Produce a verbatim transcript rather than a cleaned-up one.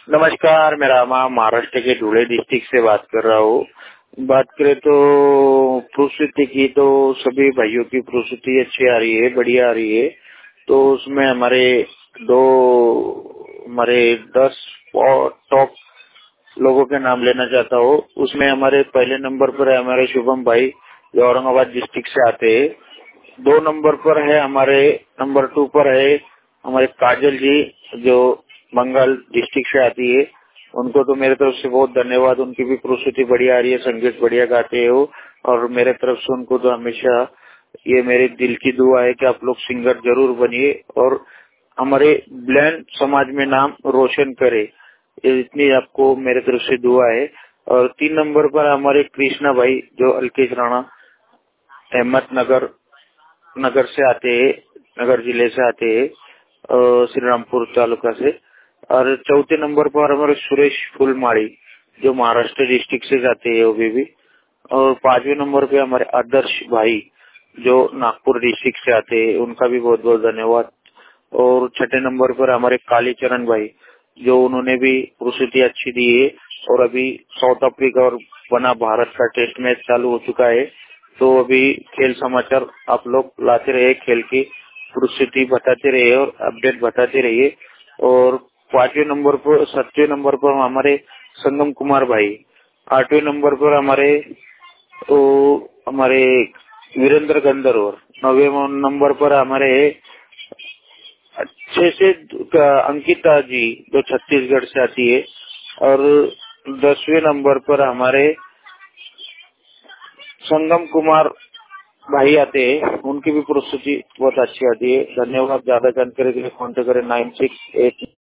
नमस्कार, मेरा नाम महाराष्ट्र के धुले डिस्ट्रिक्ट से बात कर रहा हूँ। बात करें तो प्रस्तुति की तो सभी भाइयों की प्रस्तुति अच्छी आ रही है, बढ़िया आ रही है। तो उसमें हमारे दो हमारे दस टॉप लोगों के नाम लेना चाहता हूँ। उसमें हमारे पहले नंबर पर है हमारे शुभम भाई जो औरंगाबाद डिस्ट्रिक्ट से आते हैं। दो नंबर पर है हमारे नंबर टू पर है हमारे काजल जी जो बंगाल डिस्ट्रिक्ट से आती है। उनको तो मेरे तरफ से बहुत धन्यवाद, उनकी भी प्रस्तुति बढ़िया आ रही है, संगीत बढ़िया गाते हो और मेरे तरफ से उनको तो हमेशा ये मेरे दिल की दुआ है कि आप लोग सिंगर जरूर बनिए और हमारे ब्लाइंड समाज में नाम रोशन करे। ये इतनी आपको मेरे तरफ से दुआ है। और तीन नंबर पर हमारे कृष्णा भाई जो अलकेश राणा अहमदनगर नगर से आते हैं, नगर जिले से आते हैं श्री रामपुर तालुका से। और चौथे नंबर पर हमारे सुरेश फुलमाड़ी जो महाराष्ट्र डिस्ट्रिक्ट से जाते हैं वो भी, भी। और पांचवें नंबर पे हमारे आदर्श भाई जो नागपुर डिस्ट्रिक्ट से आते हैं, उनका भी बहुत बहुत धन्यवाद। और छठे नंबर पर हमारे कालीचरण भाई जो उन्होंने भी प्रस्तुति अच्छी दी है और अभी साउथ अफ्रीका और बना भारत का टेस्ट मैच चालू हो चुका है। तो अभी खेल समाचार आप लोग लाते रहे, खेल की प्रस्तुति बताते रहिए और अपडेट बताते रहिए। और पांचवें नंबर पर सातवें नंबर पर हमारे संगम कुमार भाई, आठवें नंबर पर हमारे तो हमारे वीरेंद्र गंधर्व, नौवे नंबर पर हमारे अच्छे से अंकिता जी जो छत्तीसगढ़ से आती है। और दसवें नंबर पर हमारे संगम कुमार भाई आते हैं, उनकी भी प्रस्तुति बहुत अच्छी आती है। धन्यवाद। ज्यादा जानकारी के लिए कॉन्टेक्ट करें नाइन सिक्स एट